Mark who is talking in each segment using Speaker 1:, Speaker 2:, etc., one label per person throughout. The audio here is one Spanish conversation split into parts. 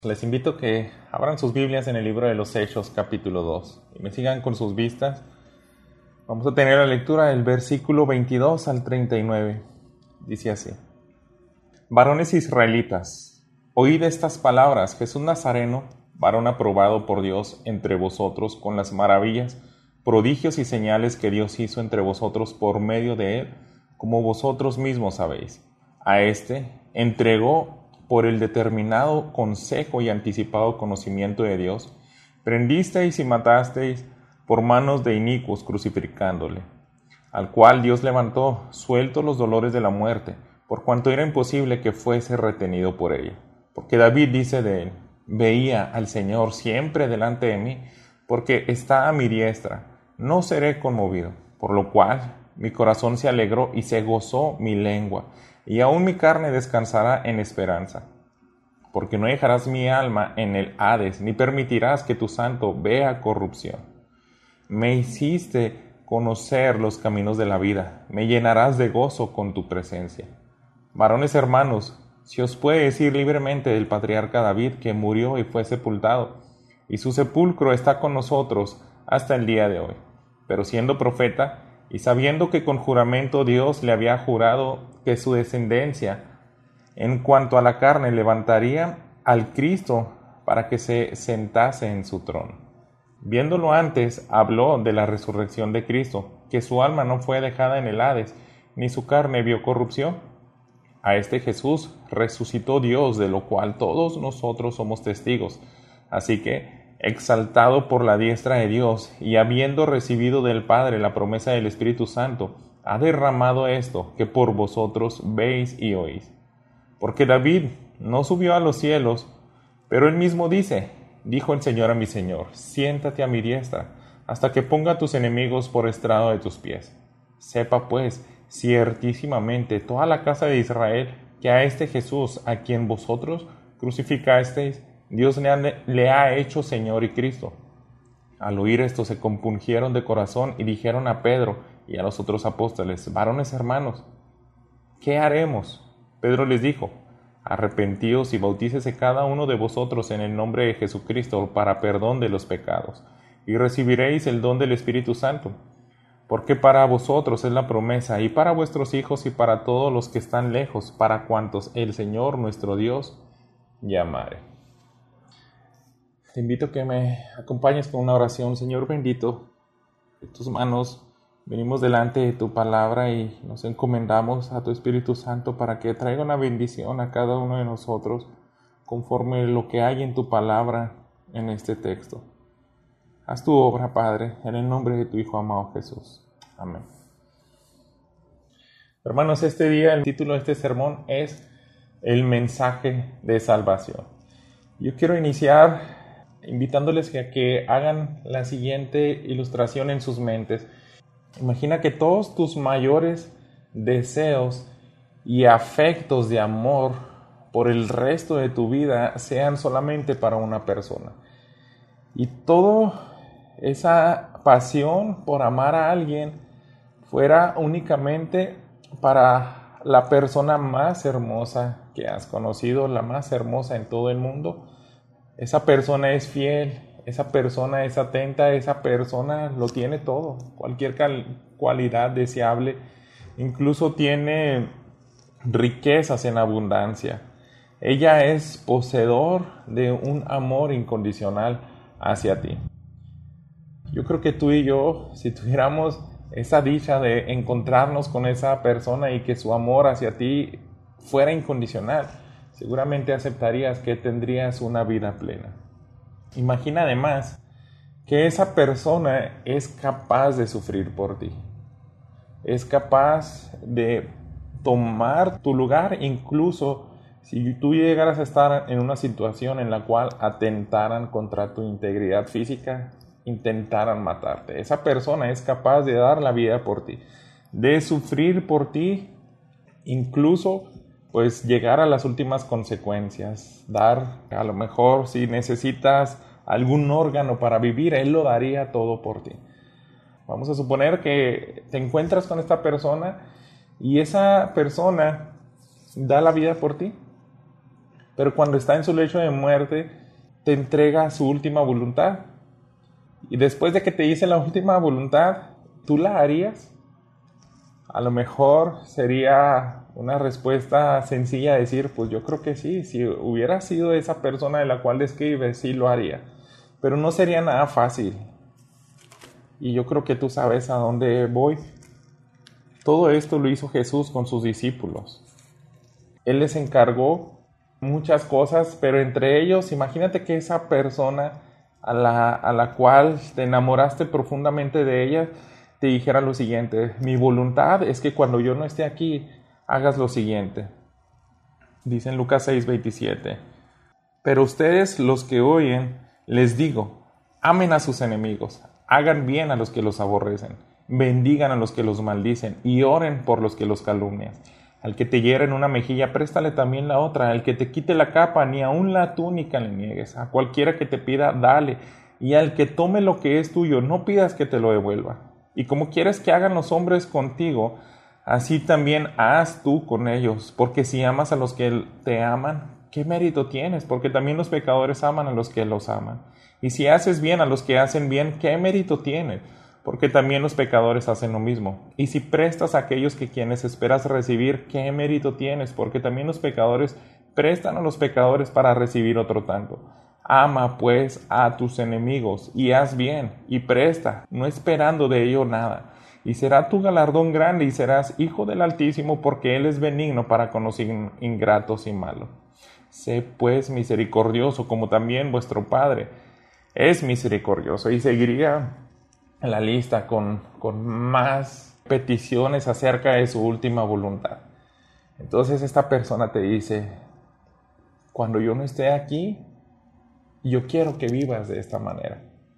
Speaker 1: Les invito a que abran sus Biblias en el libro de los Hechos, capítulo 2, y me sigan con sus vistas. Vamos a tener la lectura del versículo 22 al 39. Dice así: Varones israelitas, oíd estas palabras. Jesús Nazareno, varón aprobado por Dios entre vosotros con las maravillas, prodigios y señales que Dios hizo entre vosotros por medio de él, como vosotros mismos sabéis. A éste entregó por el determinado consejo y anticipado conocimiento de Dios, prendisteis y matasteis por manos de inicuos crucificándole, al cual Dios levantó, sueltos los dolores de la muerte, por cuanto era imposible que fuese retenido por ella. Porque David dice de él: veía al Señor siempre delante de mí, porque está a mi diestra, no seré conmovido. Por lo cual mi corazón se alegró y se gozó mi lengua, y aún mi carne descansará en esperanza. Porque no dejarás mi alma en el Hades, ni permitirás que tu santo vea corrupción. Me hiciste conocer los caminos de la vida, me llenarás de gozo con tu presencia. Varones hermanos, si os puede decir libremente del patriarca David, que murió y fue sepultado, y su sepulcro está con nosotros hasta el día de hoy. Pero siendo profeta, y sabiendo que con juramento Dios le había jurado que su descendencia, en cuanto a la carne, levantaría al Cristo para que se sentase en su trono. Viéndolo antes, habló de la resurrección de Cristo, que su alma no fue dejada en el Hades, ni su carne vio corrupción. A este Jesús resucitó Dios, de lo cual todos nosotros somos testigos. Así que, exaltado por la diestra de Dios, y habiendo recibido del Padre la promesa del Espíritu Santo, ha derramado esto que por vosotros veis y oís. Porque David no subió a los cielos, pero él mismo dice: dijo el Señor a mi Señor, siéntate a mi diestra, hasta que ponga a tus enemigos por estrado de tus pies. Sepa pues, ciertísimamente, toda la casa de Israel, que a este Jesús, a quien vosotros crucificasteis, Dios le ha hecho Señor y Cristo. Al oír esto se compungieron de corazón y dijeron a Pedro y a los otros apóstoles: varones hermanos, ¿qué haremos? Pedro les dijo: arrepentíos y bautícese cada uno de vosotros en el nombre de Jesucristo para perdón de los pecados, y recibiréis el don del Espíritu Santo. Porque para vosotros es la promesa, y para vuestros hijos y para todos los que están lejos, para cuantos el Señor nuestro Dios llamare. Te invito a que me acompañes con una oración. Señor bendito, en tus manos venimos delante de tu palabra y nos encomendamos a tu Espíritu Santo para que traiga una bendición a cada uno de nosotros conforme lo que hay en tu palabra en este texto. Haz tu obra, Padre, en el nombre de tu Hijo amado Jesús. Amén. Hermanos, este día el título de este sermón es El mensaje de salvación. Yo quiero iniciar invitándoles a que hagan la siguiente ilustración en sus mentes. Imagina que todos tus mayores deseos y afectos de amor por el resto de tu vida sean solamente para una persona. Y toda esa pasión por amar a alguien fuera únicamente para la persona más hermosa que has conocido, la más hermosa en todo el mundo. Esa persona es fiel, esa persona es atenta, esa persona lo tiene todo, cualquier cualidad deseable, incluso tiene riquezas en abundancia. Ella es poseedor de un amor incondicional hacia ti. Yo creo que tú y yo, si tuviéramos esa dicha de encontrarnos con esa persona y que su amor hacia ti fuera incondicional, seguramente aceptarías que tendrías una vida plena. Imagina además que esa persona es capaz de sufrir por ti. Es capaz de tomar tu lugar, incluso si tú llegaras a estar en una situación en la cual atentaran contra tu integridad física, intentaran matarte. Esa persona es capaz de dar la vida por ti, de sufrir por ti, incluso pues llegar a las últimas consecuencias, dar, a lo mejor si necesitas algún órgano para vivir, Él lo daría todo por ti. Vamos a suponer que te encuentras con esta persona y esa persona da la vida por ti. Pero cuando está en su lecho de muerte, te entrega su última voluntad. Y después de que te dice la última voluntad, ¿tú la harías? A lo mejor sería una respuesta sencilla decir, pues yo creo que sí, si hubiera sido esa persona de la cual describes, sí lo haría. Pero no sería nada fácil. Y yo creo que tú sabes a dónde voy. Todo esto lo hizo Jesús con sus discípulos. Él les encargó muchas cosas, pero entre ellos, imagínate que esa persona a la cual te enamoraste profundamente de ella, te dijera lo siguiente: mi voluntad es que cuando yo no esté aquí, hagas lo siguiente. Dice en Lucas 6:27, pero ustedes los que oyen, les digo, amen a sus enemigos, hagan bien a los que los aborrecen, bendigan a los que los maldicen y oren por los que los calumnian. Al que te hiera en una mejilla, préstale también la otra. Al que te quite la capa, ni aun la túnica le niegues. A cualquiera que te pida, dale. Y al que tome lo que es tuyo, no pidas que te lo devuelva. Y como quieres que hagan los hombres contigo, así también haz tú con ellos. Porque si amas a los que te aman, ¿qué mérito tienes? Porque también los pecadores aman a los que los aman. Y si haces bien a los que hacen bien, ¿qué mérito tienes? Porque también los pecadores hacen lo mismo. Y si prestas a aquellos que quienes esperas recibir, ¿qué mérito tienes? Porque también los pecadores prestan a los pecadores para recibir otro tanto. Ama pues a tus enemigos y haz bien y presta, no esperando de ello nada. Y será tu galardón grande y serás hijo del Altísimo, porque Él es benigno para con los ingratos y malos. Sé pues misericordioso, como también vuestro Padre es misericordioso. Y seguiría la lista con más peticiones acerca de su última voluntad. Entonces esta persona te dice, cuando yo no esté aquí, yo quiero que vivas de esta manera.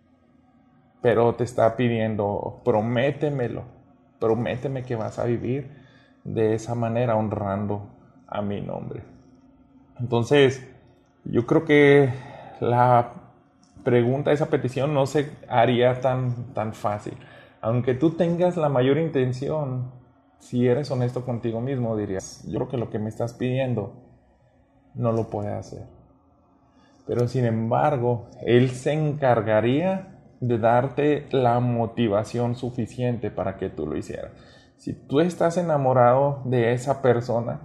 Speaker 1: Pero te está pidiendo, prométemelo, prométeme que vas a vivir de esa manera honrando a mi nombre. Entonces, yo creo que la pregunta, esa petición no se haría tan fácil. Aunque tú tengas la mayor intención, si eres honesto contigo mismo, dirías, yo creo que lo que me estás pidiendo no lo puede hacer. Pero sin embargo, Él se encargaría de darte la motivación suficiente para que tú lo hicieras. Si tú estás enamorado de esa persona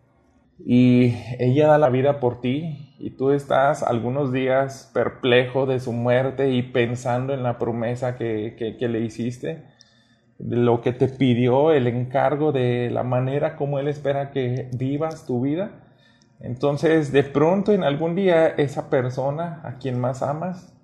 Speaker 1: y ella da la vida por ti y tú estás algunos días perplejo de su muerte y pensando en la promesa que le hiciste, de lo que te pidió, el encargo de la manera como Él espera que vivas tu vida, entonces de pronto en algún día esa persona a quien más amas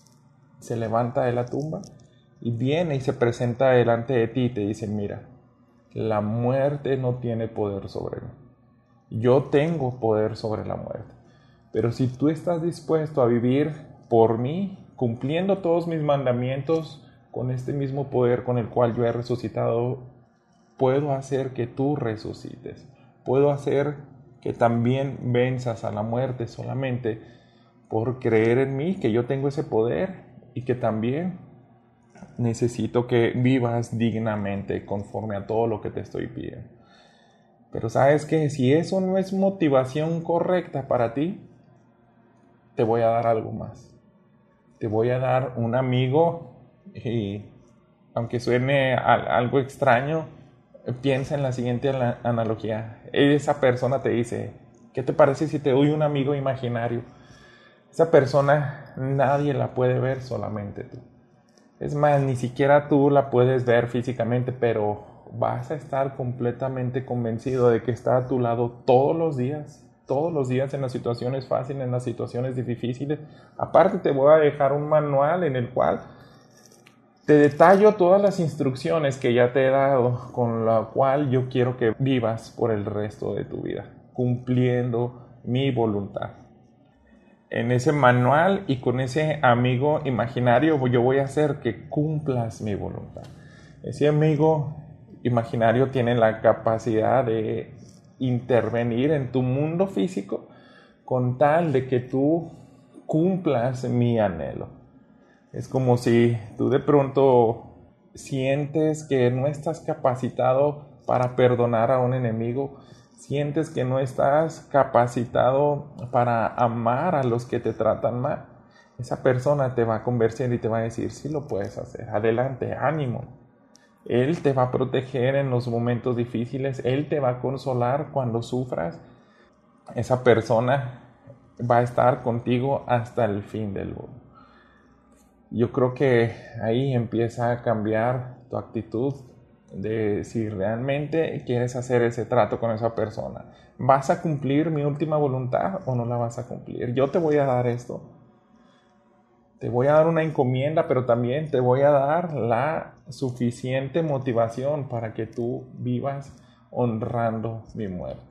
Speaker 1: se levanta de la tumba y viene y se presenta delante de ti y te dice, mira, la muerte no tiene poder sobre mí. Yo tengo poder sobre la muerte. Pero si tú estás dispuesto a vivir por mí, cumpliendo todos mis mandamientos con este mismo poder con el cual yo he resucitado, puedo hacer que tú resucites. Puedo hacer que también venzas a la muerte solamente por creer en mí, que yo tengo ese poder y que también necesito que vivas dignamente conforme a todo lo que te estoy pidiendo. Pero sabes que si eso no es motivación correcta para ti, te voy a dar algo más. Te voy a dar un amigo y aunque suene algo extraño, piensa en la siguiente analogía. Esa persona te dice, ¿qué te parece si te doy un amigo imaginario? Esa persona nadie la puede ver, solamente tú. Es más, ni siquiera tú la puedes ver físicamente, pero vas a estar completamente convencido de que está a tu lado todos los días en las situaciones fáciles, en las situaciones difíciles. Aparte te voy a dejar un manual en el cual te detallo todas las instrucciones que ya te he dado, con la cual yo quiero que vivas por el resto de tu vida, cumpliendo mi voluntad. En ese manual y con ese amigo imaginario yo voy a hacer que cumplas mi voluntad. Ese amigo imaginario tiene la capacidad de intervenir en tu mundo físico con tal de que tú cumplas mi anhelo. Es como si tú de pronto sientes que no estás capacitado para perdonar a un enemigo, sientes que no estás capacitado para amar a los que te tratan mal, esa persona te va a convencer y te va a decir, sí lo puedes hacer, adelante, ánimo. Él te va a proteger en los momentos difíciles, Él te va a consolar cuando sufras. Esa persona va a estar contigo hasta el fin del mundo. Yo creo que ahí empieza a cambiar tu actitud de si realmente quieres hacer ese trato con esa persona. ¿Vas a cumplir mi última voluntad o no la vas a cumplir? Yo te voy a dar esto. Te voy a dar una encomienda, pero también te voy a dar la suficiente motivación para que tú vivas honrando mi muerte.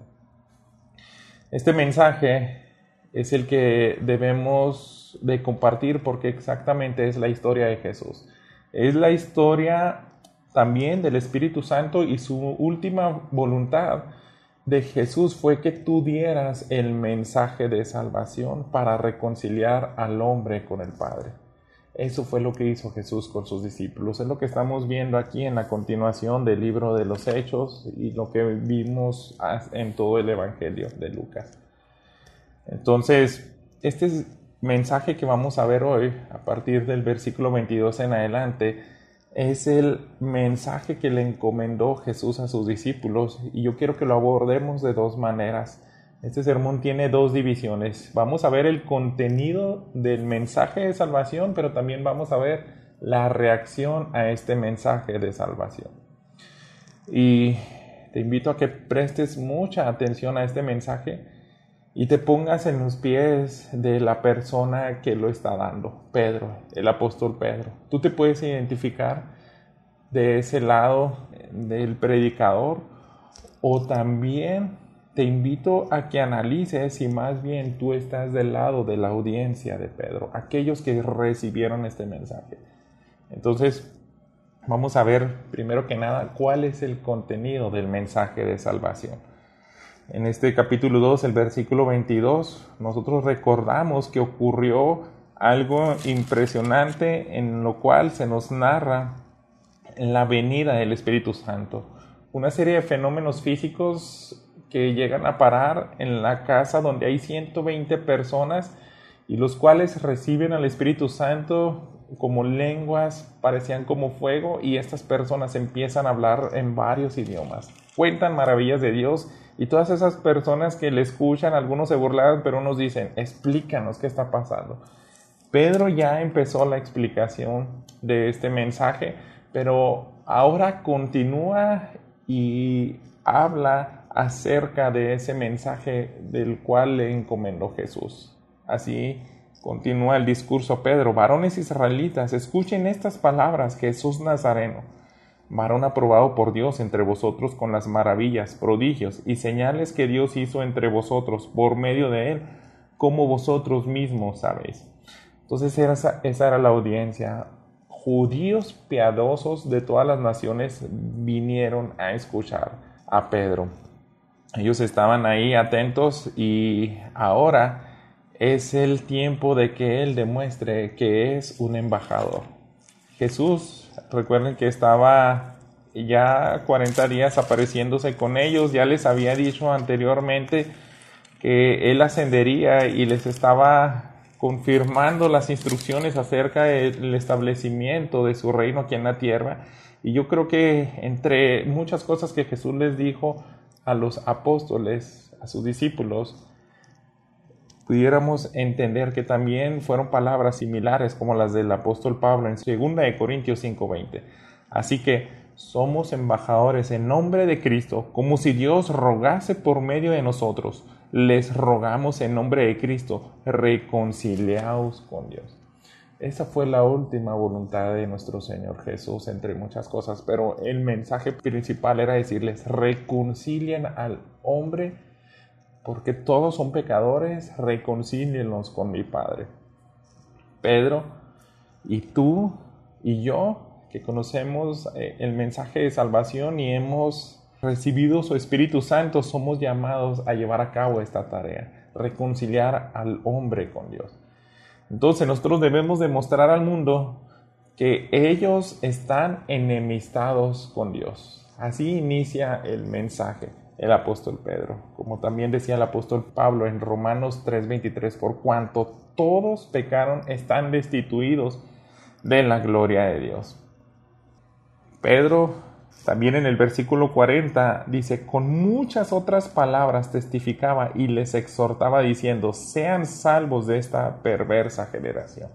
Speaker 1: Este mensaje es el que debemos de compartir porque exactamente es la historia de Jesús. Es la historia también del Espíritu Santo y su última voluntad de Jesús fue que tú dieras el mensaje de salvación para reconciliar al hombre con el Padre. Eso fue lo que hizo Jesús con sus discípulos. Es lo que estamos viendo aquí en la continuación del libro de los Hechos y lo que vimos en todo el Evangelio de Lucas. Entonces, este mensaje que vamos a ver hoy, a partir del versículo 22 en adelante, es el mensaje que le encomendó Jesús a sus discípulos y yo quiero que lo abordemos de dos maneras. Este sermón tiene dos divisiones. Vamos a ver el contenido del mensaje de salvación, pero también vamos a ver la reacción a este mensaje de salvación. Y te invito a que prestes mucha atención a este mensaje y te pongas en los pies de la persona que lo está dando, Pedro, el apóstol Pedro. Tú te puedes identificar de ese lado del predicador o también te invito a que analices si más bien tú estás del lado de la audiencia de Pedro, aquellos que recibieron este mensaje. Entonces, vamos a ver primero que nada cuál es el contenido del mensaje de salvación. En este capítulo 2, el versículo 22, nosotros recordamos que ocurrió algo impresionante en lo cual se nos narra la venida del Espíritu Santo. Una serie de fenómenos físicos que llegan a parar en la casa donde hay 120 personas y los cuales reciben al Espíritu Santo como lenguas, parecían como fuego y estas personas empiezan a hablar en varios idiomas. Cuentan maravillas de Dios y todas esas personas que le escuchan, algunos se burlan, pero unos dicen, explícanos qué está pasando. Pedro ya empezó la explicación de este mensaje, pero ahora continúa y habla acerca de ese mensaje del cual le encomendó Jesús. Así continúa el discurso Pedro. Varones israelitas, escuchen estas palabras, Jesús Nazareno, varón aprobado por Dios entre vosotros con las maravillas, prodigios y señales que Dios hizo entre vosotros por medio de él, como vosotros mismos sabéis. Entonces esa era la audiencia. Judíos piadosos de todas las naciones vinieron a escuchar a Pedro. Ellos estaban ahí atentos y ahora es el tiempo de que él demuestre que es un embajador. Jesús, recuerden que estaba ya 40 días apareciéndose con ellos, ya les había dicho anteriormente que él ascendería y les estaba confirmando las instrucciones acerca del establecimiento de su reino aquí en la tierra. Y yo creo que entre muchas cosas que Jesús les dijo a los apóstoles, a sus discípulos, pudiéramos entender que también fueron palabras similares como las del apóstol Pablo en 2 Corintios 5:20. Así que somos embajadores en nombre de Cristo, como si Dios rogase por medio de nosotros. Les rogamos en nombre de Cristo, reconciliaos con Dios. Esa fue la última voluntad de nuestro Señor Jesús, entre muchas cosas, pero el mensaje principal era decirles, reconcilien al hombre, porque todos son pecadores, reconcílienlos con mi Padre. Pedro, y tú y yo, que conocemos el mensaje de salvación y hemos recibido su Espíritu Santo, somos llamados a llevar a cabo esta tarea, reconciliar al hombre con Dios. Entonces nosotros debemos demostrar al mundo que ellos están enemistados con Dios. Así inicia el mensaje. el apóstol Pedro. Como también decía el apóstol Pablo en Romanos 3:23, por cuanto todos pecaron, están destituidos de la gloria de Dios. Pedro también en el versículo 40 dice, con muchas otras palabras testificaba y les exhortaba diciendo, sean salvos de esta perversa generación.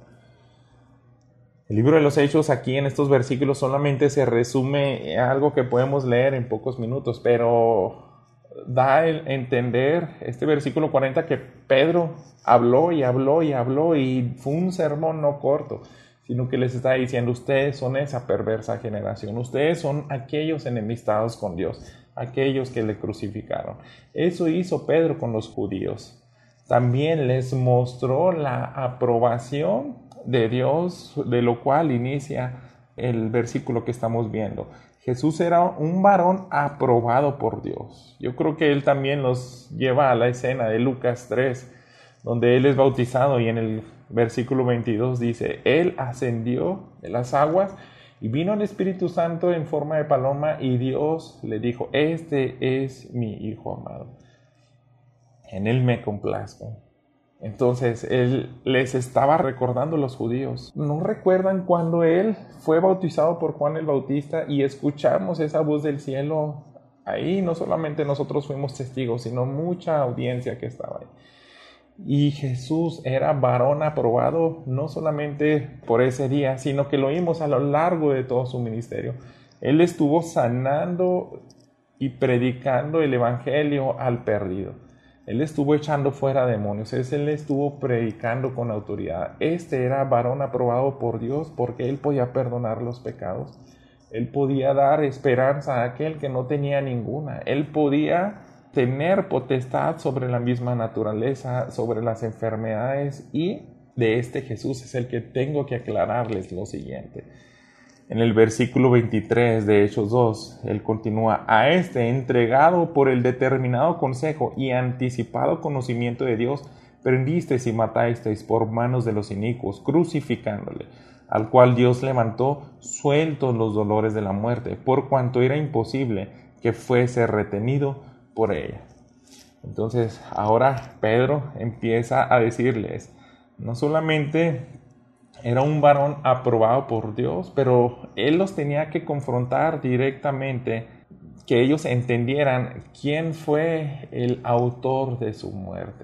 Speaker 1: El libro de los Hechos aquí en estos versículos solamente se resume algo que podemos leer en pocos minutos, pero da a entender este versículo 40 que Pedro habló y habló y habló y fue un sermón no corto, sino que les está diciendo, ustedes son esa perversa generación, ustedes son aquellos enemistados con Dios, aquellos que le crucificaron. Eso hizo Pedro con los judíos. También les mostró la aprobación de Dios, de lo cual inicia el versículo que estamos viendo. Jesús era un varón aprobado por Dios. Yo creo que él también nos lleva a la escena de Lucas 3, donde él es bautizado y en el versículo 22 dice, él ascendió de las aguas y vino el Espíritu Santo en forma de paloma y Dios le dijo, este es mi Hijo amado, en él me complazco. Entonces él les estaba recordando a los judíos. ¿No recuerdan cuando él fue bautizado por Juan el Bautista y escuchamos esa voz del cielo? Ahí no solamente nosotros fuimos testigos, sino mucha audiencia que estaba ahí. Y Jesús era varón aprobado no solamente por ese día, sino que lo vimos a lo largo de todo su ministerio. Él estuvo sanando y predicando el evangelio al perdido. Él estuvo echando fuera demonios, él estuvo predicando con autoridad. Este era varón aprobado por Dios porque él podía perdonar los pecados. Él podía dar esperanza a aquel que no tenía ninguna. Él podía tener potestad sobre la misma naturaleza, sobre las enfermedades, y de este Jesús es el que tengo que aclararles lo siguiente. En el versículo 23 de Hechos 2, él continúa, a este entregado por el determinado consejo y anticipado conocimiento de Dios, prendisteis y matasteis por manos de los inicuos, crucificándole, al cual Dios levantó sueltos los dolores de la muerte, por cuanto era imposible que fuese retenido por ella. Entonces ahora Pedro empieza a decirles, no solamente era un varón aprobado por Dios, pero él los tenía que confrontar directamente, que ellos entendieran quién fue el autor de su muerte.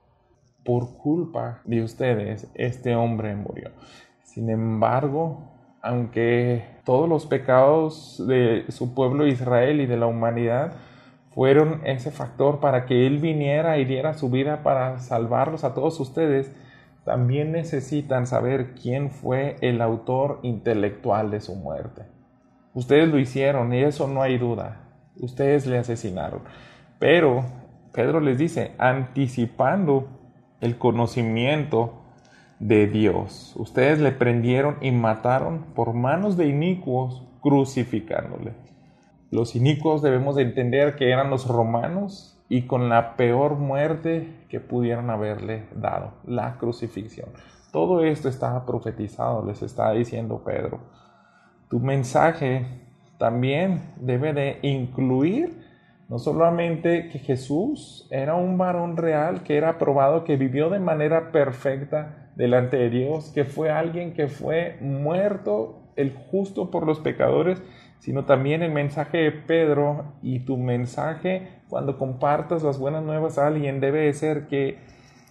Speaker 1: Por culpa de ustedes, este hombre murió. Sin embargo, aunque todos los pecados de su pueblo Israel y de la humanidad fueron ese factor para que él viniera y diera su vida para salvarlos a todos ustedes, también necesitan saber quién fue el autor intelectual de su muerte. Ustedes lo hicieron y eso no hay duda. Ustedes le asesinaron. Pero Pedro les dice, anticipando el conocimiento de Dios. Ustedes le prendieron y mataron por manos de inicuos, crucificándole. Los inicuos debemos de entender que eran los romanos, y con la peor muerte que pudieron haberle dado, la crucifixión. Todo esto estaba profetizado, les está diciendo Pedro. Tu mensaje también debe de incluir no solamente que Jesús era un varón real, que era aprobado, que vivió de manera perfecta delante de Dios, que fue alguien que fue muerto, el justo por los pecadores, sino también el mensaje de Pedro y tu mensaje cuando compartas las buenas nuevas a alguien debe de ser que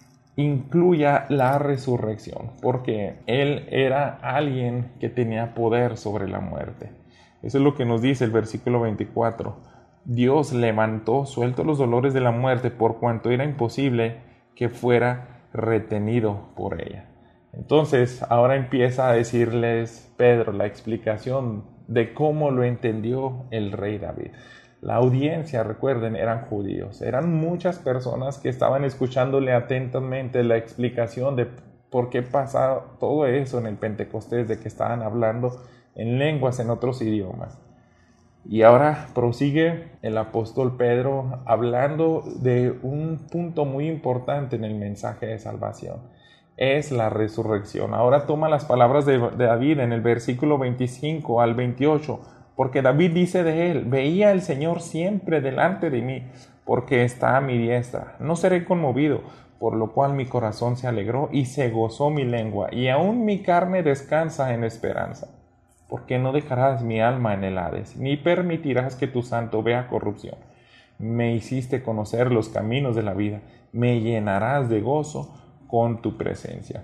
Speaker 1: incluya la resurrección, porque él era alguien que tenía poder sobre la muerte. Eso es lo que nos dice el versículo 24. Dios levantó sueltos los dolores de la muerte por cuanto era imposible que fuera retenido por ella. Entonces ahora empieza a decirles Pedro la explicación de cómo lo entendió el rey David. La audiencia, recuerden, eran judíos. Eran muchas personas que estaban escuchándole atentamente la explicación de por qué pasa todo eso en el Pentecostés, de que estaban hablando en lenguas, en otros idiomas. Y ahora prosigue el apóstol Pedro hablando de un punto muy importante en el mensaje de salvación. Es la resurrección. Ahora toma las palabras de David en el versículo 25 al 28 Porque David dice de él: veía al Señor siempre delante de mí, porque está a mi diestra. No seré conmovido, por lo cual mi corazón se alegró y se gozó mi lengua, y aún mi carne descansa en esperanza. Porque no dejarás mi alma en el Hades, ni permitirás que tu santo vea corrupción. Me hiciste conocer los caminos de la vida, me llenarás de gozo con tu presencia.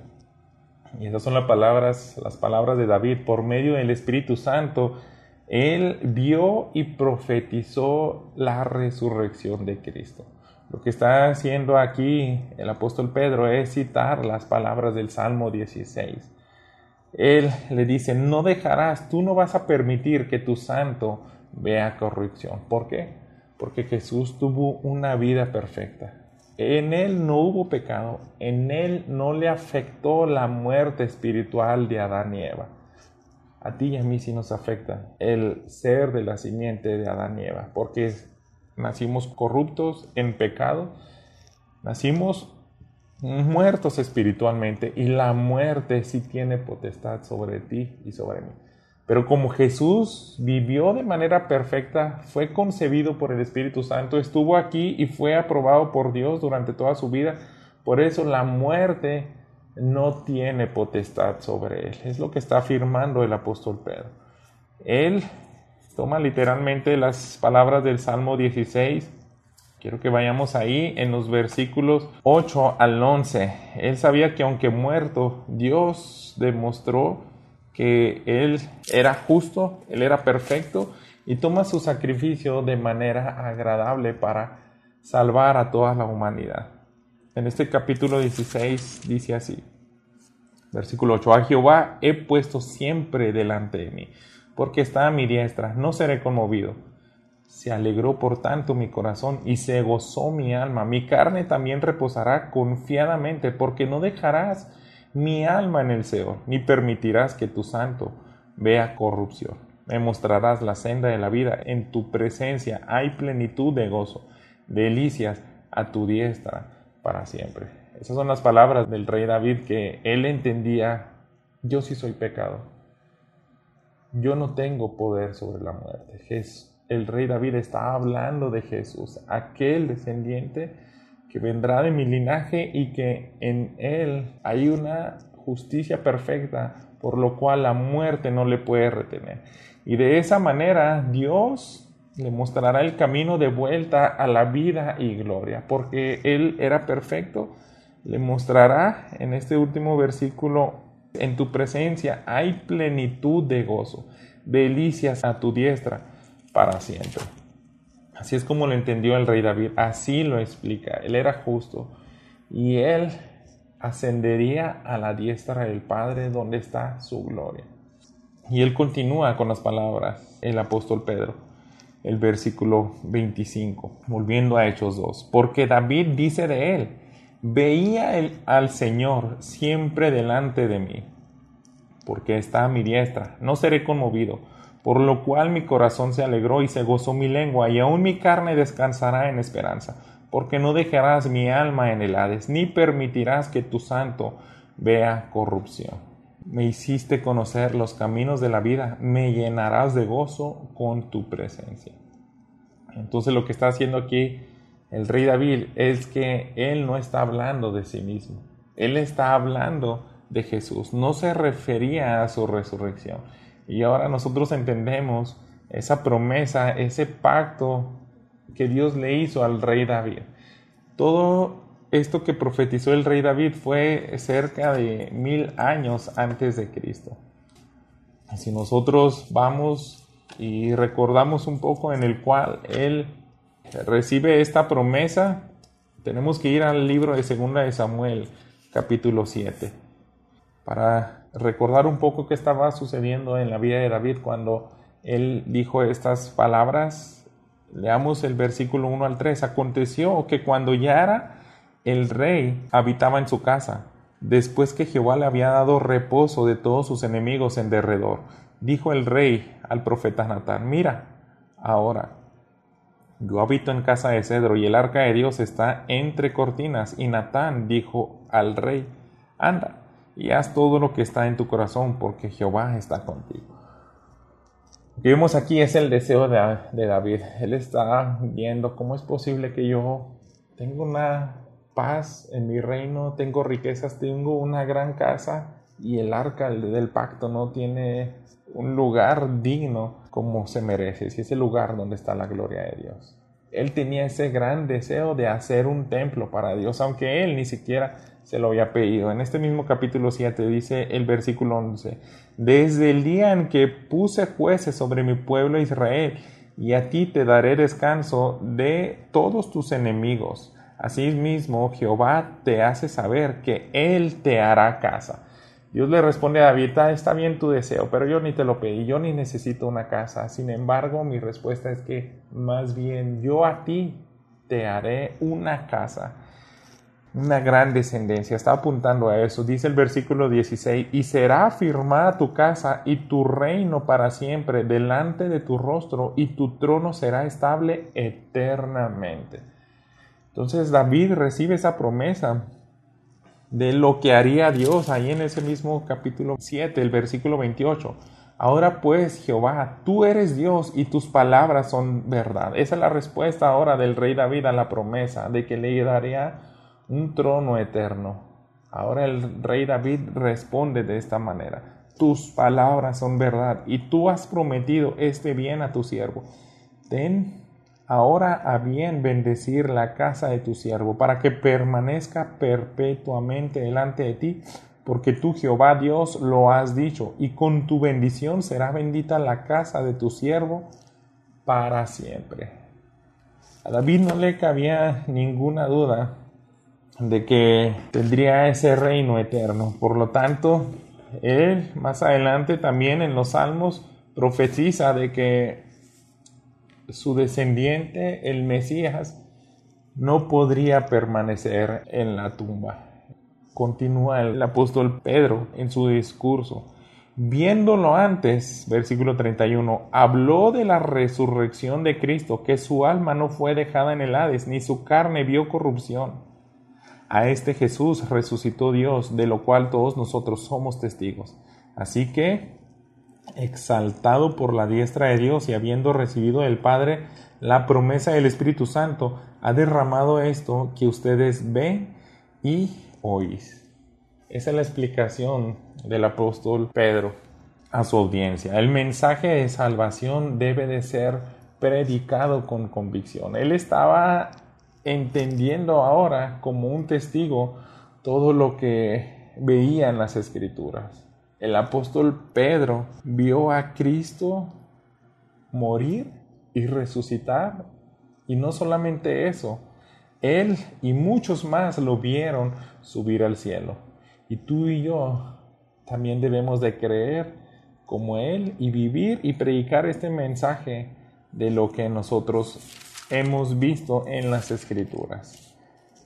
Speaker 1: Y esas son las palabras de David. Por medio del Espíritu Santo, él vio y profetizó la resurrección de Cristo. Lo que está haciendo aquí el apóstol Pedro es citar las palabras del Salmo 16. Él le dice: no dejarás, tú no vas a permitir que tu santo vea corrupción. ¿Por qué? Porque Jesús tuvo una vida perfecta. En él no hubo pecado, en él no le afectó la muerte espiritual de Adán y Eva. A ti y a mí sí nos afecta el ser de la simiente de Adán y Eva, porque nacimos corruptos en pecado, nacimos muertos espiritualmente, y la muerte sí tiene potestad sobre ti y sobre mí. Pero como Jesús vivió de manera perfecta, fue concebido por el Espíritu Santo, estuvo aquí y fue aprobado por Dios durante toda su vida, por eso la muerte no tiene potestad sobre él. Es lo que está afirmando el apóstol Pedro. Él toma literalmente las palabras del Salmo 16. Quiero que vayamos ahí en los versículos 8 al 11. Él sabía que aunque muerto, Dios demostró que Él era justo, Él era perfecto, y toma su sacrificio de manera agradable para salvar a toda la humanidad. En este capítulo 16 dice así, versículo 8: a Jehová he puesto siempre delante de mí, porque está a mi diestra, no seré conmovido. Se alegró por tanto mi corazón y se gozó mi alma. Mi carne también reposará confiadamente, porque no dejarás mi alma en el Seol, ni permitirás que tu santo vea corrupción. Me mostrarás la senda de la vida. En tu presencia hay plenitud de gozo, delicias a tu diestra para siempre. Esas son las palabras del rey David, que él entendía: yo sí soy pecado. Yo no tengo poder sobre la muerte. El rey David está hablando de Jesús, aquel descendiente que vendrá de mi linaje y que en él hay una justicia perfecta, por lo cual la muerte no le puede retener. Y de esa manera Dios le mostrará el camino de vuelta a la vida y gloria, porque él era perfecto. Le mostrará en este último versículo: en tu presencia hay plenitud de gozo, delicias a tu diestra para siempre. Así es como lo entendió el rey David, así lo explica. Él era justo y él ascendería a la diestra del Padre, donde está su gloria. Y él continúa con las palabras, el apóstol Pedro, el versículo 25, volviendo a Hechos 2. Porque David dice de él: veía al Señor siempre delante de mí, porque está a mi diestra, no seré conmovido. Por lo cual mi corazón se alegró y se gozó mi lengua, y aún mi carne descansará en esperanza, porque no dejarás mi alma en el Hades, ni permitirás que tu santo vea corrupción. Me hiciste conocer los caminos de la vida, me llenarás de gozo con tu presencia. Entonces lo que está haciendo aquí el rey David es que él no está hablando de sí mismo, él está hablando de Jesús, no se refería a su resurrección. Y ahora nosotros entendemos esa promesa, ese pacto que Dios le hizo al rey David. Todo esto que profetizó el rey David fue cerca de 1000 años antes de Cristo. Si nosotros vamos y recordamos un poco en el cual él recibe esta promesa, tenemos que ir al libro de 2 de Samuel, capítulo 7, para recordar un poco qué estaba sucediendo en la vida de David cuando él dijo estas palabras. Leamos el versículo 1 al 3. Aconteció que cuando ya era el rey, habitaba en su casa, después que Jehová le había dado reposo de todos sus enemigos en derredor, dijo el rey al profeta Natán: mira, ahora yo habito en casa de cedro y el arca de Dios está entre cortinas. Y Natán dijo al rey: anda y haz todo lo que está en tu corazón, porque Jehová está contigo. Lo que vemos aquí es el deseo de David. Él está viendo cómo es posible que yo tengo una paz en mi reino, tengo riquezas, tengo una gran casa y el arca del pacto no tiene un lugar digno como se merece, si es el lugar donde está la gloria de Dios. Él tenía ese gran deseo de hacer un templo para Dios, aunque él ni siquiera se lo había pedido. En este mismo capítulo 7 dice el versículo 11: desde el día en que puse jueces sobre mi pueblo Israel, y a ti te daré descanso de todos tus enemigos. Asimismo, Jehová te hace saber que Él te hará casa. Dios le responde a David: está bien tu deseo, pero yo ni te lo pedí, yo ni necesito una casa. Sin embargo, mi respuesta es que más bien yo a ti te haré una casa, una gran descendencia. Está apuntando a eso. Dice el versículo 16: y será afirmada tu casa y tu reino para siempre delante de tu rostro, y tu trono será estable eternamente. Entonces David recibe esa promesa de lo que haría Dios ahí en ese mismo capítulo 7, el versículo 28. Ahora pues, Jehová, tú eres Dios y tus palabras son verdad. Esa es la respuesta ahora del rey David a la promesa de que le daría un trono eterno. Ahora el rey David responde de esta manera: tus palabras son verdad y tú has prometido este bien a tu siervo. Ten ahora a bien bendecir la casa de tu siervo, para que permanezca perpetuamente delante de ti, porque tú, Jehová Dios, lo has dicho, y con tu bendición será bendita la casa de tu siervo para siempre. A David no le cabía ninguna duda de que tendría ese reino eterno. Por lo tanto, él más adelante también en los Salmos profetiza de que su descendiente, el Mesías, no podría permanecer en la tumba. Continúa el apóstol Pedro en su discurso. Viéndolo antes, versículo 31, habló de la resurrección de Cristo, que su alma no fue dejada en el Hades, ni su carne vio corrupción. A este Jesús resucitó Dios, de lo cual todos nosotros somos testigos. Así que, exaltado por la diestra de Dios y habiendo recibido del Padre la promesa del Espíritu Santo, ha derramado esto que ustedes ven y oís. Esa es la explicación del apóstol Pedro a su audiencia. El mensaje de salvación debe de ser predicado con convicción. Él estaba entendiendo ahora como un testigo todo lo que veía en las Escrituras. El apóstol Pedro vio a Cristo morir y resucitar, y no solamente eso, él y muchos más lo vieron subir al cielo. Y tú y yo también debemos de creer como él y vivir y predicar este mensaje de lo que nosotros hemos visto en las Escrituras.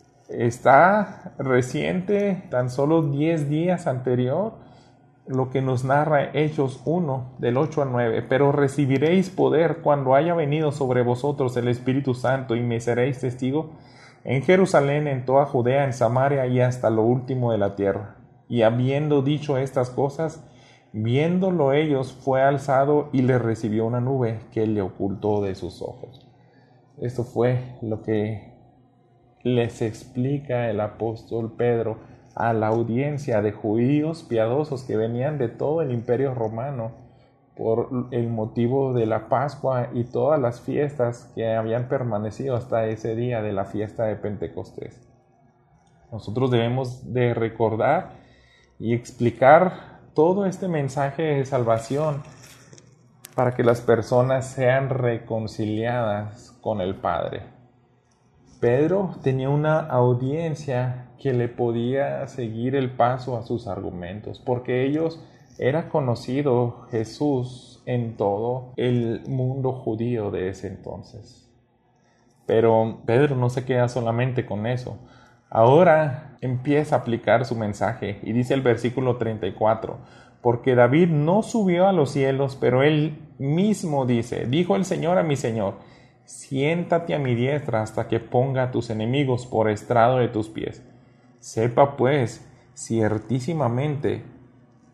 Speaker 1: Está reciente, tan solo 10 días anterior, lo que nos narra Hechos 1, del 8 al 9. Pero recibiréis poder cuando haya venido sobre vosotros el Espíritu Santo, y me seréis testigo en Jerusalén, en toda Judea, en Samaria y hasta lo último de la tierra. Y habiendo dicho estas cosas, viéndolo ellos, fue alzado y le recibió una nube que le ocultó de sus ojos. Esto fue lo que les explica el apóstol Pedro a la audiencia de judíos piadosos que venían de todo el imperio romano por el motivo de la Pascua y todas las fiestas que habían permanecido hasta ese día de la fiesta de Pentecostés. Nosotros debemos de recordar y explicar todo este mensaje de salvación para que las personas sean reconciliadas con el Padre. Pedro tenía una audiencia que le podía seguir el paso a sus argumentos, porque ellos era conocido Jesús en todo el mundo judío de ese entonces. Pero Pedro no se queda solamente con eso. Ahora empieza a aplicar su mensaje y dice el versículo 34, porque David no subió a los cielos, pero él mismo dice, dijo el Señor a mi Señor, siéntate a mi diestra hasta que ponga a tus enemigos por estrado de tus pies. Sepa pues ciertísimamente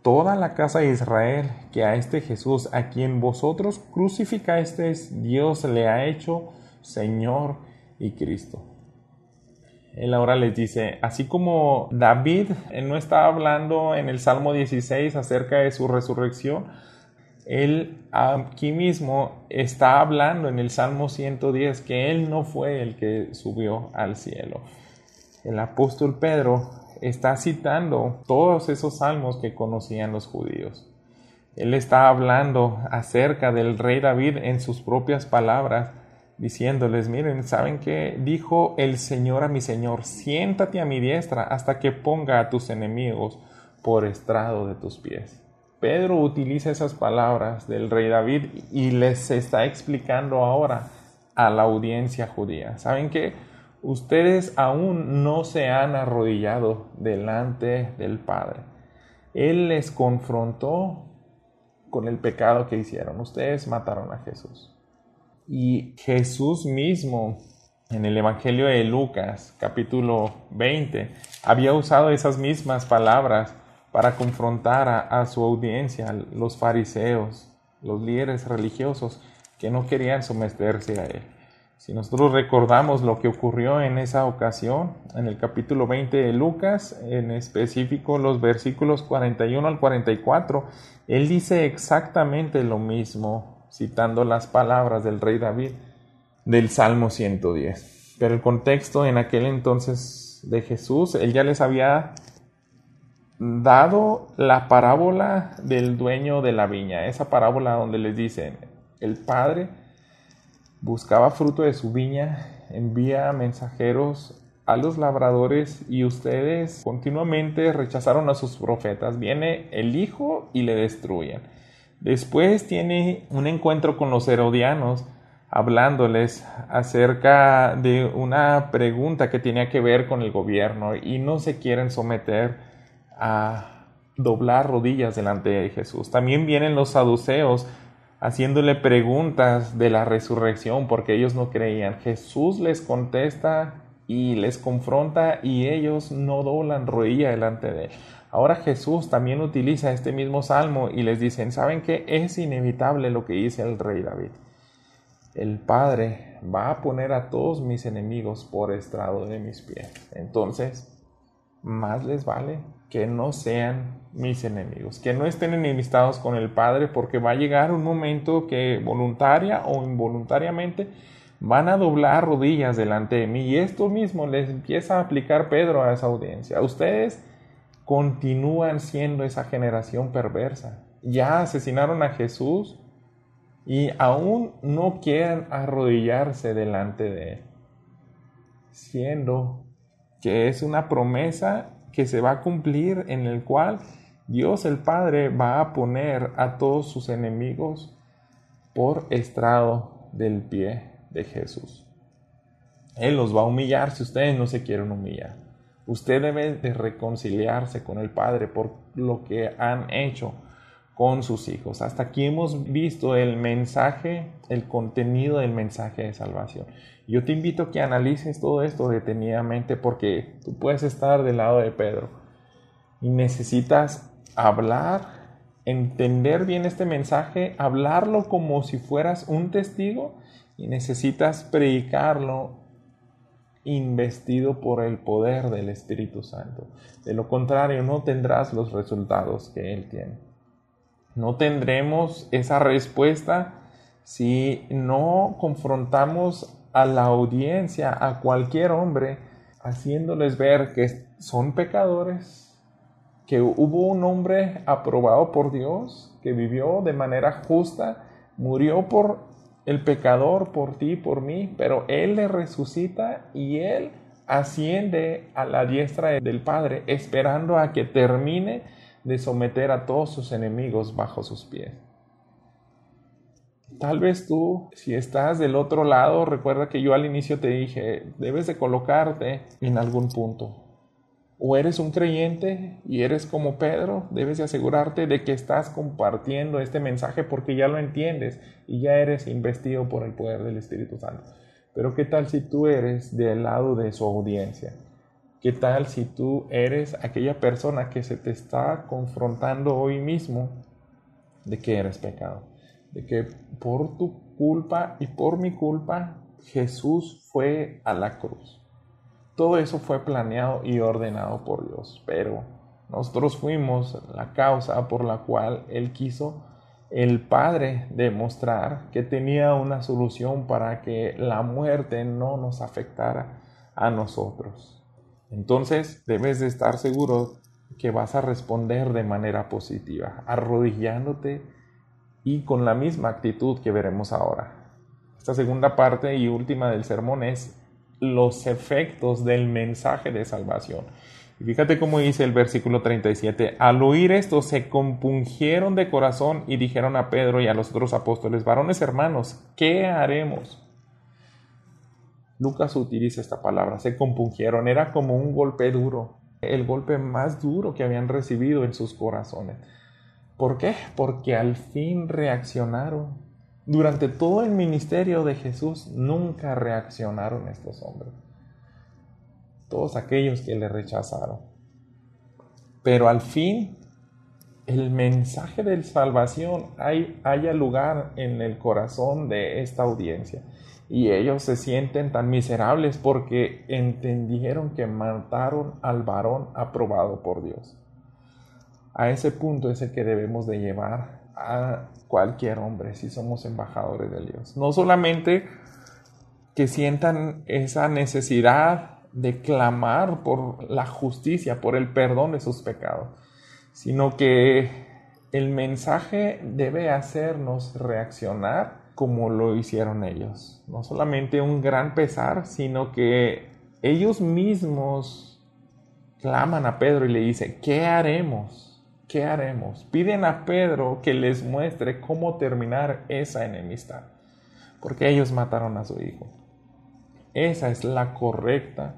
Speaker 1: toda la casa de Israel que a este Jesús, a quien vosotros crucificasteis, Dios le ha hecho Señor y Cristo. Él ahora les dice, así como David no está hablando en el Salmo 16 acerca de su resurrección, él aquí mismo está hablando en el Salmo 110 que él no fue el que subió al cielo. El apóstol Pedro está citando todos esos salmos que conocían los judíos. Él está hablando acerca del rey David en sus propias palabras, diciéndoles, miren, ¿saben qué? Dijo el Señor a mi Señor, siéntate a mi diestra hasta que ponga a tus enemigos por estrado de tus pies. Pedro utiliza esas palabras del rey David y les está explicando ahora a la audiencia judía. ¿Saben qué? Ustedes aún no se han arrodillado delante del Padre. Él les confrontó con el pecado que hicieron. Ustedes mataron a Jesús. Y Jesús mismo, en el Evangelio de Lucas, capítulo 20, había usado esas mismas palabras para confrontar a su audiencia, los fariseos, los líderes religiosos que no querían someterse a él. Si nosotros recordamos lo que ocurrió en esa ocasión, en el capítulo 20 de Lucas, en específico los versículos 41 al 44, él dice exactamente lo mismo, citando las palabras del rey David del Salmo 110. Pero el contexto en aquel entonces de Jesús, él ya les había dado la parábola del dueño de la viña, esa parábola donde les dicen, el padre buscaba fruto de su viña, envía mensajeros a los labradores y ustedes continuamente rechazaron a sus profetas. Viene el hijo y le destruyen. Después tiene un encuentro con los herodianos, hablándoles acerca de una pregunta que tenía que ver con el gobierno y no se quieren someter a doblar rodillas delante de Jesús. También vienen los saduceos haciéndole preguntas de la resurrección porque ellos no creían. Jesús les contesta y les confronta y ellos no doblan rodilla delante de él. Ahora Jesús también utiliza este mismo salmo y les dicen, ¿saben qué? Es inevitable lo que dice el rey David. El Padre va a poner a todos mis enemigos por estrado de mis pies. Entonces, más les vale que no sean mis enemigos, que no estén enemistados con el Padre, porque va a llegar un momento que voluntaria o involuntariamente van a doblar rodillas delante de mí. Y esto mismo les empieza a aplicar Pedro a esa audiencia. Ustedes continúan siendo esa generación perversa. Ya asesinaron a Jesús y aún no quieren arrodillarse delante de él, siendo que es una promesa que se va a cumplir, en el cual Dios el Padre va a poner a todos sus enemigos por estrado del pie de Jesús. Él los va a humillar si ustedes no se quieren humillar. Usted debe de reconciliarse con el Padre por lo que han hecho con sus hijos. Hasta aquí hemos visto el mensaje, el contenido del mensaje de salvación. Yo te invito a que analices todo esto detenidamente, porque tú puedes estar del lado de Pedro y necesitas hablar, entender bien este mensaje, hablarlo como si fueras un testigo, y necesitas predicarlo investido por el poder del Espíritu Santo. De lo contrario, no tendrás los resultados que Él tiene. No tendremos esa respuesta si no confrontamos a la audiencia, a cualquier hombre, haciéndoles ver que son pecadores, que hubo un hombre aprobado por Dios, que vivió de manera justa, murió por el pecador, por ti, por mí, pero Él le resucita y Él asciende a la diestra del Padre, esperando a que termine de someter a todos sus enemigos bajo sus pies. Tal vez tú, si estás del otro lado, recuerda que yo al inicio te dije, debes de colocarte en algún punto. O eres un creyente y eres como Pedro, debes de asegurarte de que estás compartiendo este mensaje porque ya lo entiendes y ya eres investido por el poder del Espíritu Santo. Pero ¿qué tal si tú eres del lado de su audiencia, ¿Qué tal si tú eres aquella persona que se te está confrontando hoy mismo de que eres pecado? De que por tu culpa y por mi culpa Jesús fue a la cruz. Todo eso fue planeado y ordenado por Dios, pero nosotros fuimos la causa por la cual Él quiso, el Padre, demostrar que tenía una solución para que la muerte no nos afectara a nosotros. Entonces debes de estar seguro que vas a responder de manera positiva, arrodillándote y con la misma actitud que veremos ahora. Esta segunda parte y última del sermón es los efectos del mensaje de salvación. Y fíjate cómo dice el versículo 37. Al oír esto se compungieron de corazón y dijeron a Pedro y a los otros apóstoles: varones hermanos, ¿qué haremos? Lucas utiliza esta palabra, se compungieron, era como un golpe duro, el golpe más duro que habían recibido en sus corazones. ¿Por qué? Porque al fin reaccionaron. Durante todo el ministerio de Jesús nunca reaccionaron estos hombres, todos aquellos que le rechazaron. Pero al fin el mensaje de salvación haya lugar en el corazón de esta audiencia. Y ellos se sienten tan miserables porque entendieron que mataron al varón aprobado por Dios. A ese punto es el que debemos de llevar a cualquier hombre si somos embajadores de Dios. No solamente que sientan esa necesidad de clamar por la justicia, por el perdón de sus pecados, sino que el mensaje debe hacernos reaccionar como lo hicieron ellos. No solamente un gran pesar, sino que ellos mismos claman a Pedro y le dicen: ¿qué haremos? ¿Qué haremos? Piden a Pedro que les muestre cómo terminar esa enemistad, porque ellos mataron a su hijo. Esa es la correcta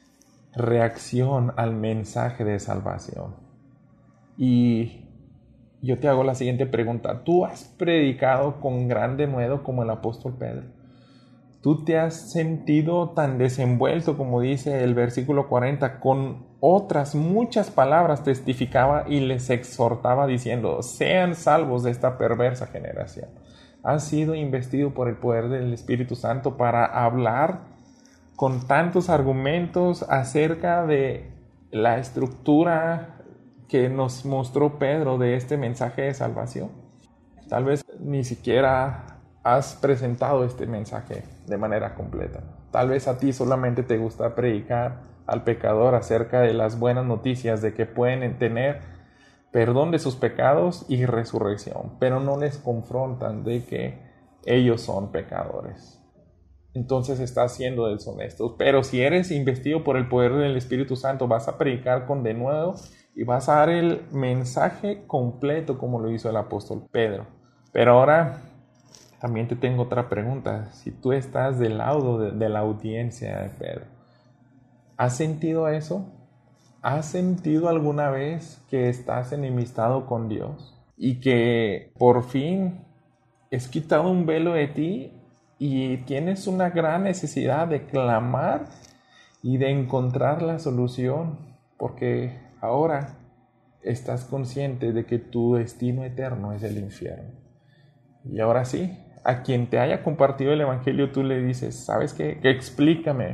Speaker 1: reacción al mensaje de salvación. Y yo te hago la siguiente pregunta. ¿Tú has predicado con gran denuedo como el apóstol Pedro? ¿Tú te has sentido tan desenvuelto como dice el versículo 40? Con otras muchas palabras testificaba y les exhortaba diciendo: sean salvos de esta perversa generación. ¿Has sido investido por el poder del Espíritu Santo para hablar con tantos argumentos acerca de la estructura que nos mostró Pedro de este mensaje de salvación? Tal vez ni siquiera has presentado este mensaje de manera completa. Tal vez a ti solamente te gusta predicar al pecador acerca de las buenas noticias de que pueden tener perdón de sus pecados y resurrección, pero no les confrontan de que ellos son pecadores. Entonces estás siendo deshonesto. Pero si eres investido por el poder del Espíritu Santo, vas a predicar con denuedo y vas a dar el mensaje completo como lo hizo el apóstol Pedro. Pero ahora también te tengo otra pregunta. Si tú estás del lado de la audiencia de Pedro, ¿has sentido eso? ¿Has sentido alguna vez que estás enemistado con Dios y que por fin es quitado un velo de ti y tienes una gran necesidad de clamar y de encontrar la solución, porque ahora estás consciente de que tu destino eterno es el infierno? Y ahora sí, a quien te haya compartido el evangelio tú le dices: ¿sabes qué? Explícame,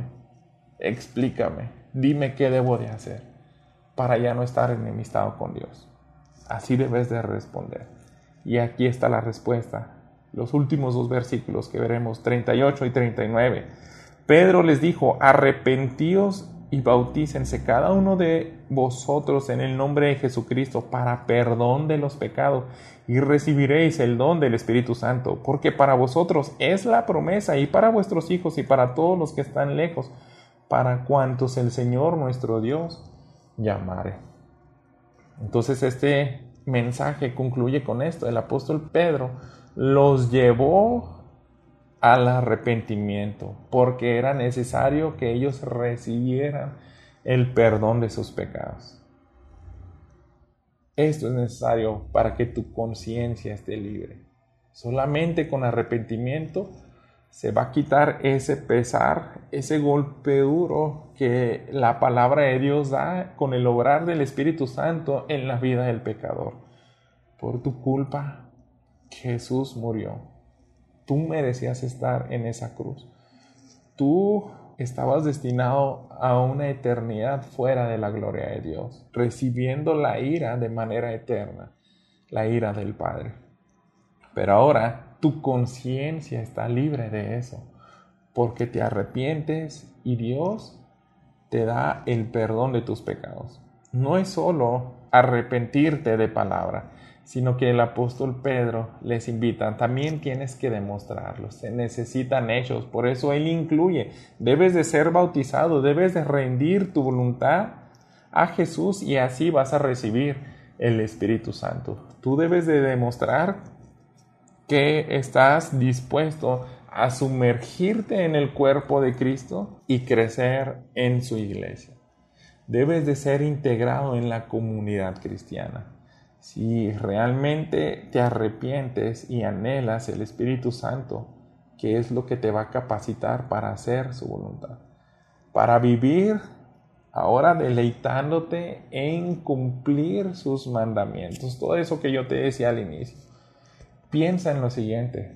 Speaker 1: dime qué debo de hacer para ya no estar enemistado con Dios. Así debes de responder. Y aquí está la respuesta. Los últimos dos versículos que veremos, 38 y 39. Pedro les dijo: arrepentíos y bautícense cada uno de vosotros en el nombre de Jesucristo para perdón de los pecados, y recibiréis el don del Espíritu Santo, porque para vosotros es la promesa, y para vuestros hijos y para todos los que están lejos, para cuantos el Señor nuestro Dios llamare. Entonces este mensaje concluye con esto. El apóstol Pedro los llevó al arrepentimiento porque era necesario que ellos recibieran el perdón de sus pecados. Esto es necesario para que tu conciencia esté libre. Solamente con arrepentimiento Se va a quitar ese pesar, ese golpe duro que la palabra de Dios da con el obrar del Espíritu Santo en la vida del pecador. Por tu culpa, Jesús murió. Tú merecías estar en esa cruz. Tú estabas destinado a una eternidad fuera de la gloria de Dios, recibiendo la ira de manera eterna, la ira del Padre. Pero ahora tu conciencia está libre de eso, porque te arrepientes y Dios te da el perdón de tus pecados. No es solo arrepentirte de palabra, sino que el apóstol Pedro les invita, también tienes que demostrarlo, se necesitan hechos, por eso él incluye, debes de ser bautizado, debes de rendir tu voluntad a Jesús y así vas a recibir el Espíritu Santo. Tú debes de demostrar que estás dispuesto a sumergirte en el cuerpo de Cristo y crecer en su iglesia. Debes de ser integrado en la comunidad cristiana. Si realmente te arrepientes y anhelas el Espíritu Santo, ¿qué es lo que te va a capacitar para hacer su voluntad? Para vivir ahora deleitándote en cumplir sus mandamientos. Todo eso que yo te decía al inicio. Piensa en lo siguiente.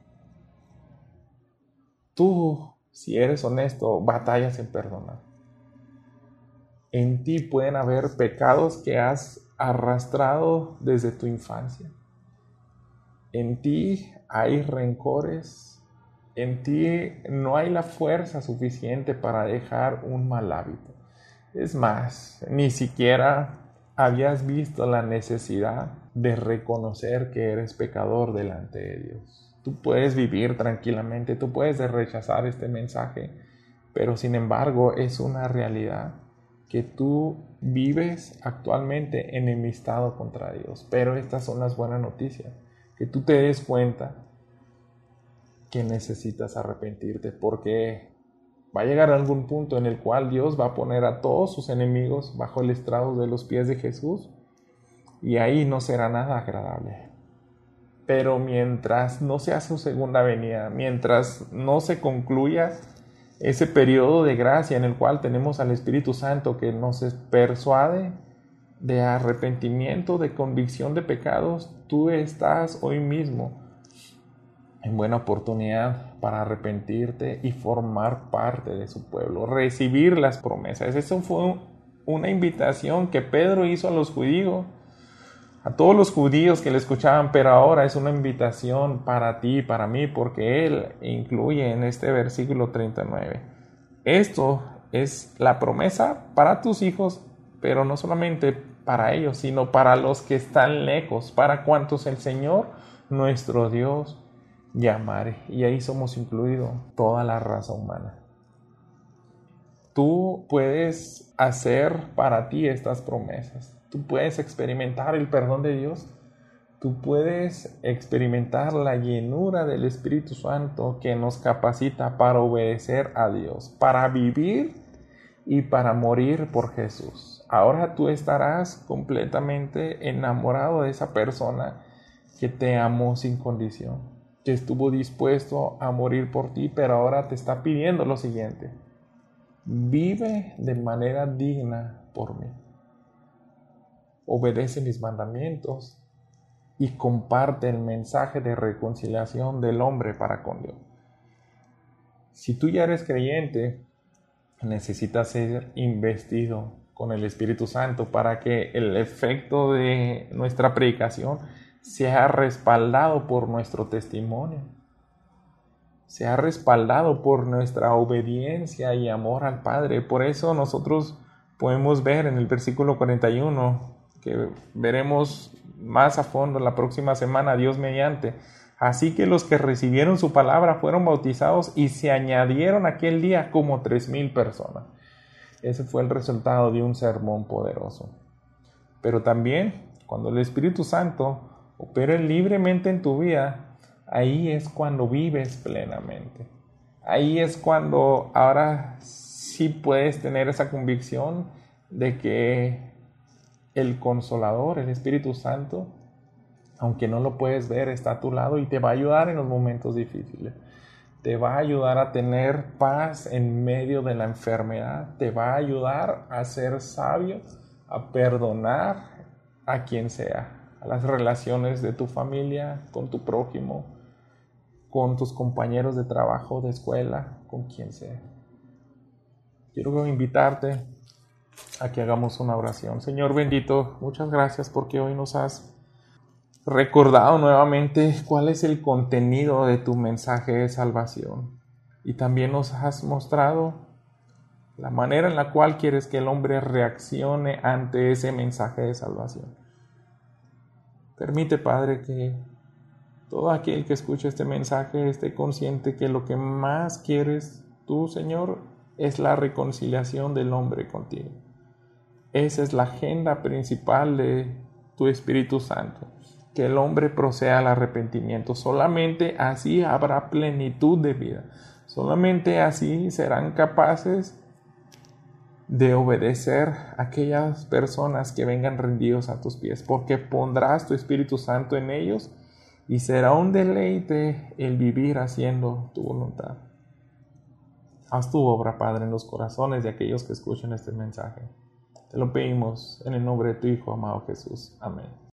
Speaker 1: Tú, si eres honesto, batallas en perdonar. En ti pueden haber pecados que has arrastrado desde tu infancia. En ti hay rencores. En ti no hay la fuerza suficiente para dejar un mal hábito. Es más, ni siquiera habías visto la necesidad de reconocer que eres pecador delante de Dios. Tú puedes vivir tranquilamente, tú puedes rechazar este mensaje, pero sin embargo es una realidad que tú vives actualmente enemistado contra Dios. Pero estas son las buenas noticias, que tú te des cuenta que necesitas arrepentirte, porque va a llegar algún punto en el cual Dios va a poner a todos sus enemigos bajo el estrado de los pies de Jesús y ahí no será nada agradable. Pero mientras no sea su segunda venida, mientras no se concluya ese periodo de gracia en el cual tenemos al Espíritu Santo que nos persuade de arrepentimiento, de convicción de pecados, tú estás hoy mismo en buena oportunidad para arrepentirte y formar parte de su pueblo, recibir las promesas. Eso fue una invitación que Pedro hizo a los judíos, a todos los judíos que le escuchaban, pero ahora es una invitación para ti y para mí, porque él incluye en este versículo 39. Esto es la promesa para tus hijos, pero no solamente para ellos, sino para los que están lejos, para cuantos el Señor, nuestro Dios, llamare. Y ahí somos incluidos toda la raza humana. Tú puedes hacer para ti estas promesas. Tú puedes experimentar el perdón de Dios. Tú puedes experimentar la llenura del Espíritu Santo que nos capacita para obedecer a Dios, para vivir y para morir por Jesús. Ahora tú estarás completamente enamorado de esa persona que te amó sin condición, que estuvo dispuesto a morir por ti, pero ahora te está pidiendo lo siguiente: vive de manera digna por mí. Obedece mis mandamientos y comparte el mensaje de reconciliación del hombre para con Dios. Si tú ya eres creyente, necesitas ser investido con el Espíritu Santo para que el efecto de nuestra predicación sea respaldado por nuestro testimonio, sea respaldado por nuestra obediencia y amor al Padre. Por eso nosotros podemos ver en el versículo 41, que veremos más a fondo la próxima semana, Dios mediante. Así que los que recibieron su palabra fueron bautizados y se añadieron aquel día como 3,000 personas. Ese fue el resultado de un sermón poderoso. Pero también, cuando el Espíritu Santo opera libremente en tu vida, ahí es cuando vives plenamente. Ahí es cuando ahora sí puedes tener esa convicción de que el Consolador, el Espíritu Santo, aunque no lo puedes ver, está a tu lado y te va a ayudar en los momentos difíciles. te va a ayudar a tener paz en medio de la enfermedad, te va a ayudar a ser sabio, a perdonar a quien sea, a las relaciones de tu familia, con tu prójimo, con tus compañeros de trabajo, de escuela, con quien sea. Quiero invitarte a que hagamos una oración. Señor bendito, muchas gracias porque hoy nos has recordado nuevamente cuál es el contenido de tu mensaje de salvación. Y también nos has mostrado la manera en la cual quieres que el hombre reaccione ante ese mensaje de salvación. Permite, Padre, que todo aquel que escuche este mensaje esté consciente que lo que más quieres tú, Señor, es la reconciliación del hombre contigo. Esa es la agenda principal de tu Espíritu Santo, que el hombre proceda al arrepentimiento. Solamente así habrá plenitud de vida. Solamente así serán capaces de obedecer a aquellas personas que vengan rendidos a tus pies, porque pondrás tu Espíritu Santo en ellos y será un deleite el vivir haciendo tu voluntad. Haz tu obra, Padre, en los corazones de aquellos que escuchen este mensaje. Te lo pedimos en el nombre de tu Hijo amado Jesús. Amén.